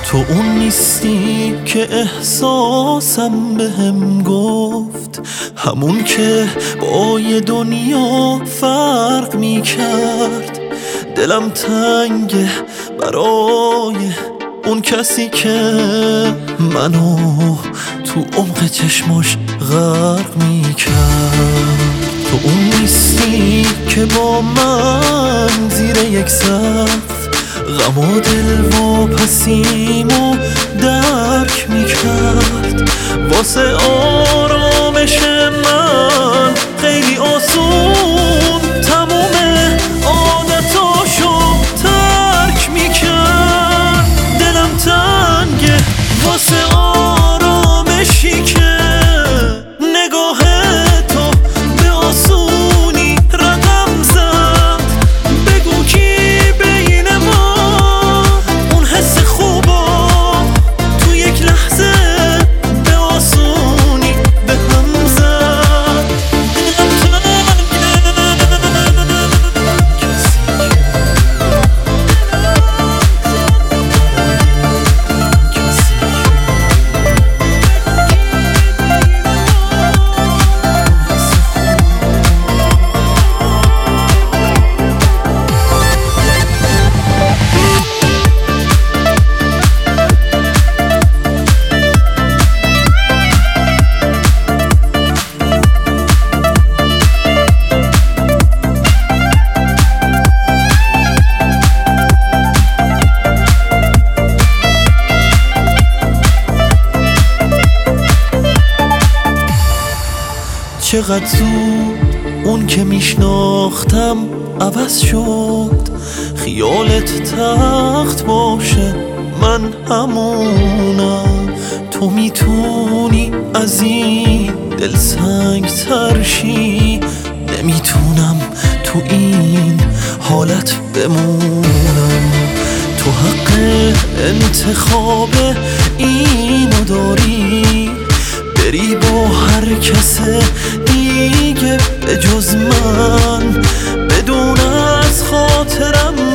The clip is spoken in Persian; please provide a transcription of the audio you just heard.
تو اون نیستی که احساسم بهم گفت، همون که با یه دنیا فرق میکرد. دلم تنگه برای اون کسی که منو تو عمق چشماش غرق میکرد. تو اون نیستی که با من زیر یک سقف غم و دل و پسیمو درک میکرد. واسه آرامش من خیلی آسون تموم عادتاشو ترک میکرد. دلم تنگه واسه آرامشی که نگاه تو به آسونی رقم زد. بگو کی بین ما اون حس خوبا تو یک لحظه به آسونی به هم زد. دلم تنگه چقدر زود اون که میشناختم عوض شد. خیالت تخت باشه من همونم. تو میتونی از این دل سنگ ترشی. نمیتونم تو این حالت بمونم. تو حق انتخاب اینو داری، بری با هر کس دیگه به جز من، بدون از خاطرم